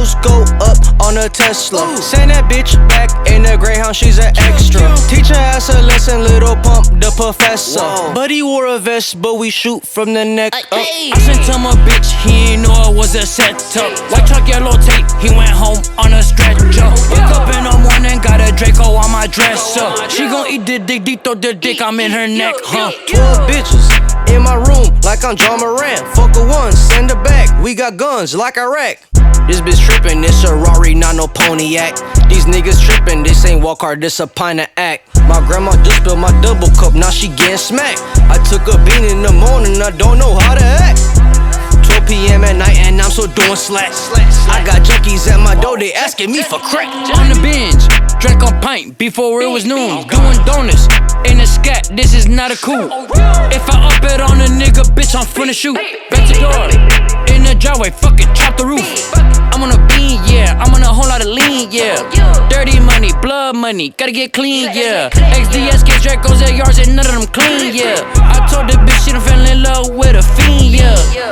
those go up on a Tesla. Send that bitch back in the Greyhound, she's an extra. Teach her ass a lesson, little pump, the professor. But he wore a vest, but we shoot from the neck up. I sent him a bitch, he ain't know it was a setup. White truck, yellow tape, he went home on a stretcher. Wake up in the morning, got a Draco on my dresser. She gon' eat the dick, throw the dick, I'm in her neck, huh? 12 bitches in my room, like I'm John Moran. Fuck a one, send her back. We got guns like Iraq. This bitch trippin', this a Rari, not no Pontiac. These niggas trippin', this ain't walk hard, this a pint of act. My grandma just spilled my double cup, now she getting smacked. I took a bean in the morning, I don't know how to act. 12 p.m. at night and I'm so doing slack. I got junkies at my door, they asking me for crack. On the binge, drank a pint before it was noon. Doing donuts in a scat, this is not a coup. If I up it on a nigga, bitch, I'm finna shoot. Back to door, in the driveway, fuck it, chop the roof. I'm on a bean, yeah, I'm on a whole lot of lean, yeah. Dirty money, blood money, gotta get clean, yeah. XDS, get Dracos at yards and none of them clean, yeah. I told the bitch she done fell in love with a fiend, yeah.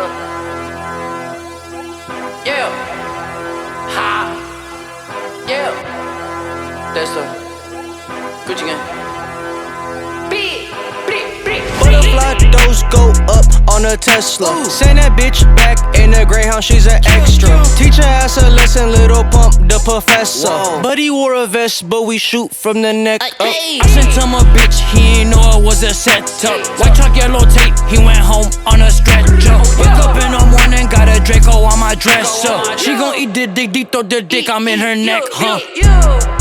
Yeah. Ha. Yeah. That's a Gucci gang. Butterfly those go up on a Tesla. Send that bitch back in the Greyhound, she's an extra. Teach her ass a lesson, little pump, the professor. But he wore a vest, but we shoot from the neck up. I sent him a bitch, he ain't know it was a setup. White truck, yellow tape, he went home on a stretcher. Wake up in the morning, got a Draco on my dresser. She gon' eat the dick, throw the dick, I'm in her neck, huh?